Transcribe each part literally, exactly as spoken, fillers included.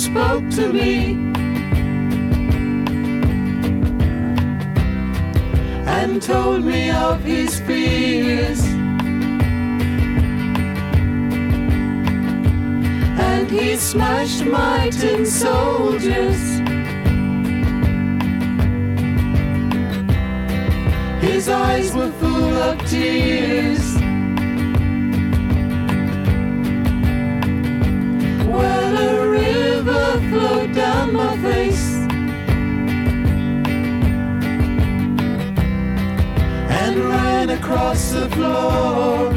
spoke to me and told me of his fears, and he smashed my tin soldiers. His eyes were full of tears. Well, a river flowed down my face, and ran across the floor,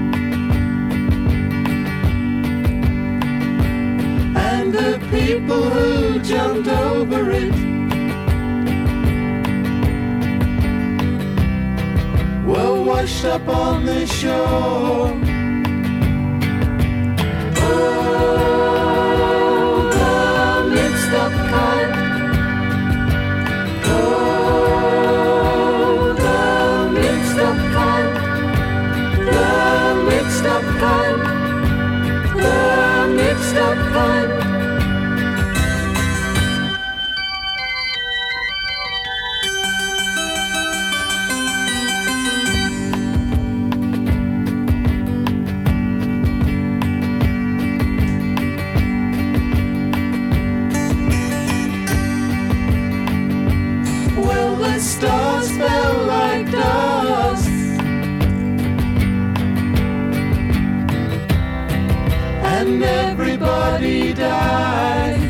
and the people who jumped over it were washed up on the shore. Oh, the mixed up kind. Oh, the mixed up kind. The mixed up kind. The mixed up kind. Stars fell like dust, and everybody died.